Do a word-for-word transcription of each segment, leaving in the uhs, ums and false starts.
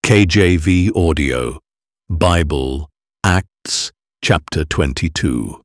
K J V Audio, Bible, Acts, chapter twenty-two.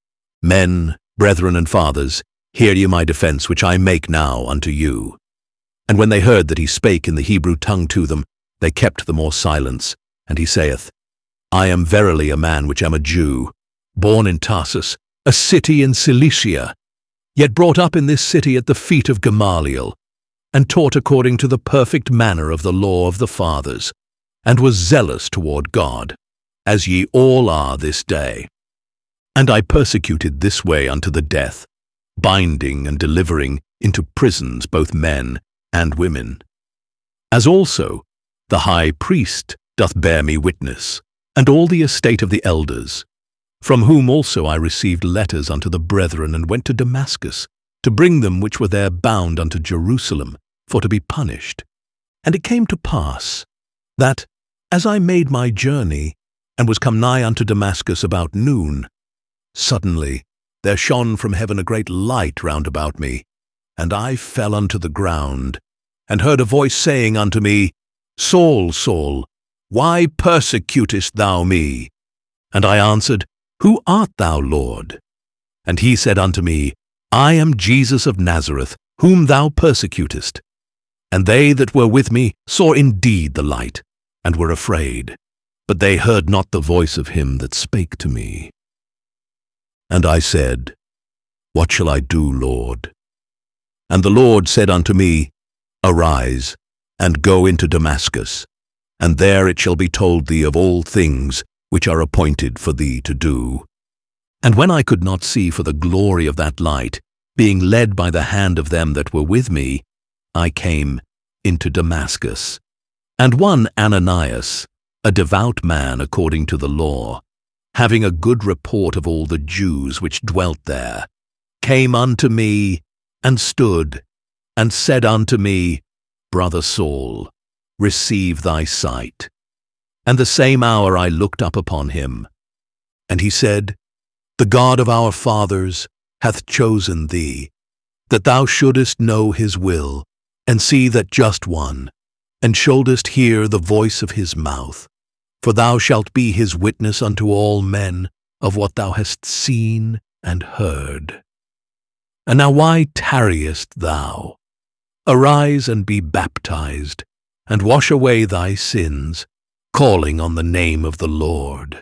Men, brethren, and fathers, hear ye my defense which I make now unto you. And when they heard that he spake in the Hebrew tongue to them, they kept the more silence. And he saith, I am verily a man which am a Jew, born in Tarsus, a city in Cilicia, yet brought up in this city at the feet of Gamaliel, and taught according to the perfect manner of the law of the fathers, and was zealous toward God, as ye all are this day. And I persecuted this way unto the death, binding and delivering into prisons both men and women. As also the high priest doth bear me witness, and all the estate of the elders, from whom also I received letters unto the brethren, and went to Damascus, to bring them which were there bound unto Jerusalem, for to be punished. And it came to pass, that, as I made my journey, and was come nigh unto Damascus about noon, suddenly there shone from heaven a great light round about me, and I fell unto the ground, and heard a voice saying unto me, Saul, Saul, why persecutest thou me? And I answered, Who art thou, Lord? And he said unto me, I am Jesus of Nazareth, whom thou persecutest. And they that were with me saw indeed the light, and were afraid, but they heard not the voice of him that spake to me. And I said, What shall I do, Lord? And the Lord said unto me, Arise, and go into Damascus, and there it shall be told thee of all things which are appointed for thee to do. And when I could not see for the glory of that light, being led by the hand of them that were with me, I came into Damascus. And one Ananias, a devout man according to the law, having a good report of all the Jews which dwelt there, came unto me, and stood, and said unto me, Brother Saul, receive thy sight. And the same hour I looked up upon him. And he said, The God of our fathers hath chosen thee, that thou shouldest know his will, and see that just one, and shouldest hear the voice of his mouth. For thou shalt be his witness unto all men of what thou hast seen and heard. And now why tarriest thou? Arise and be baptized, and wash away thy sins, calling on the name of the Lord.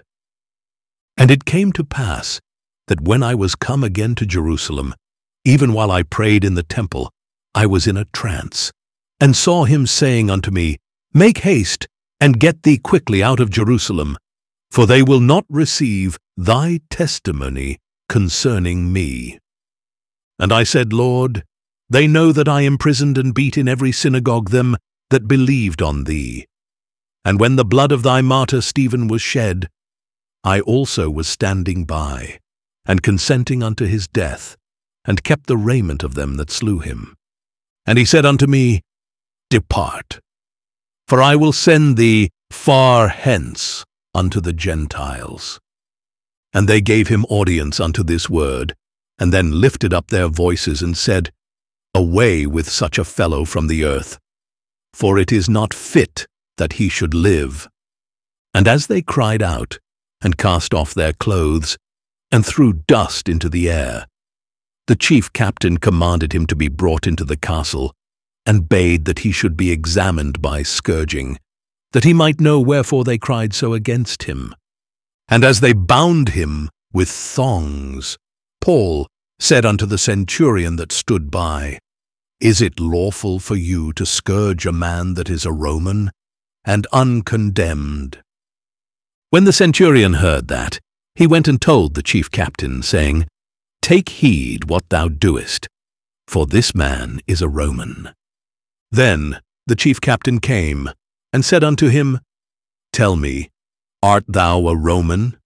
And it came to pass, that when I was come again to Jerusalem, even while I prayed in the temple, I was in a trance, and saw him saying unto me, Make haste, and get thee quickly out of Jerusalem, for they will not receive thy testimony concerning me. And I said, Lord, they know that I imprisoned and beat in every synagogue them that believed on thee. And when the blood of thy martyr Stephen was shed, I also was standing by, and consenting unto his death, and kept the raiment of them that slew him. And he said unto me, Depart, for I will send thee far hence unto the Gentiles. And they gave him audience unto this word, and then lifted up their voices and said, Away with such a fellow from the earth, for it is not fit that he should live. And as they cried out, and cast off their clothes, and threw dust into the air, the chief captain commanded him to be brought into the castle, and bade that he should be examined by scourging, that he might know wherefore they cried so against him. And as they bound him with thongs, Paul said unto the centurion that stood by, Is it lawful for you to scourge a man that is a Roman, and uncondemned? When the centurion heard that, he went and told the chief captain, saying, Take heed what thou doest, for this man is a Roman. Then the chief captain came, and said unto him, Tell me, art thou a Roman?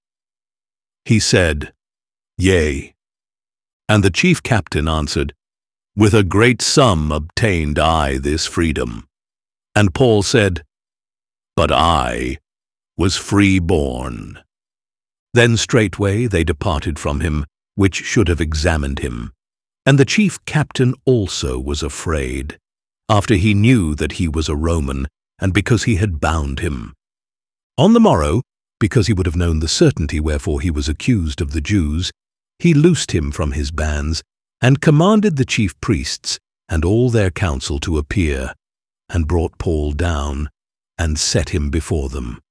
He said, Yea. And the chief captain answered, With a great sum obtained I this freedom. And Paul said, But I was free-born. Then straightway they departed from him, which should have examined him. And the chief captain also was afraid, after he knew that he was a Roman, and because he had bound him. On the morrow, because he would have known the certainty wherefore he was accused of the Jews, he loosed him from his bands, and commanded the chief priests and all their council to appear, and brought Paul down, and set him before them.